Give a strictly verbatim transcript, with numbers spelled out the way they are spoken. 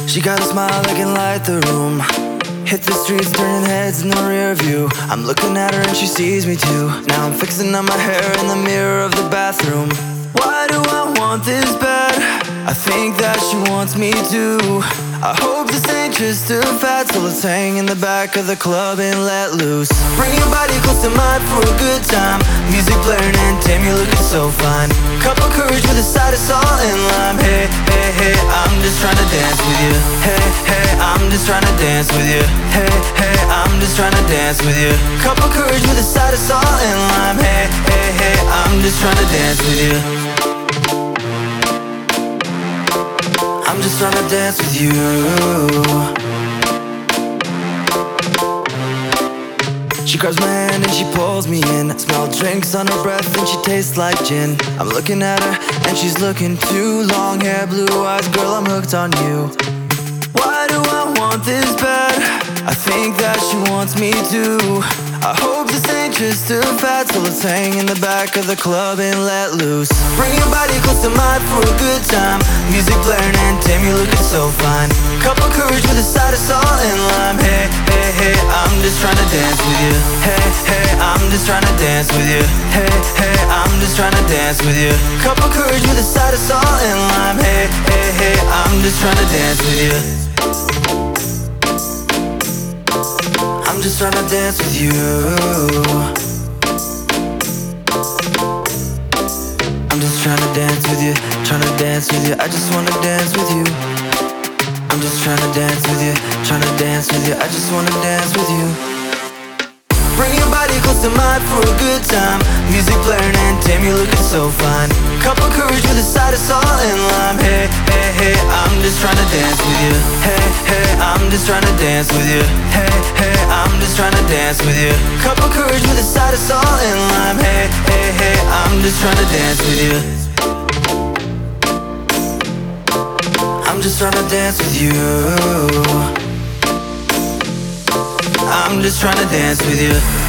She got a smile that can light the room. Hit the streets, turning heads in the rear view. I'm looking at her and she sees me too. Now I'm fixing up my hair in the mirror of the bathroom. Why do I want this bad? I think that she wants me too. I hope this ain't just a fad, so let's hang in the back of the club and let loose. Bring your body close to mine for a good time. Music blaring and damn, you're looking so fine. Cup of courage with a side of salt and lime. Hey, hey, hey, I'm just trying to dance with you. Hey, hey, I'm just trying to dance with you. Hey, hey, I'm just trying to dance with you. Cup of courage with a side of salt and lime. Hey, hey, hey, I'm just trying to dance with you. I'm just trying to dance with you. She grabs my hand and she pulls me in. Smell drinks on her breath and she tastes like gin. I'm looking at her and she's looking too. Long hair, blue eyes, girl, I'm hooked on you. Why do I want this bad? I think that she wants me too. I hope this ain't just a fad, so let's hang in the back of the club and let loose. Bring your body close to mine for a good time. Music blaring and damn, you're looking so fine. Cup of courage with a side of salt and lime. Hey, hey, hey, I'm just trying to dance with you. Hey, hey, I'm just trying to dance with you. Hey, hey, I'm just trying to dance with you. Cup of courage with a side of salt and lime. Hey, hey, hey, I'm just trying to dance with you. I'm just trying to dance with you. I'm just trying to dance with you, trying to dance with you. I just wanna dance with you. I'm just trying to dance with you, trying to dance with you. I just wanna dance with you. Bring your body close to mine for a good time. Music blaring and damn, you're looking so fine. Cup of courage with a side of salt and lime. Hey, hey, hey, I'm just trying to dance with you. Hey, hey, I'm just trying to dance with you. Hey, hey, I'm just trying to dance with you. Cup of courage with a side of salt and lime. Hey, hey, hey, I'm just trying to dance with you. I'm just trying to dance with you. I'm just trying to dance with you.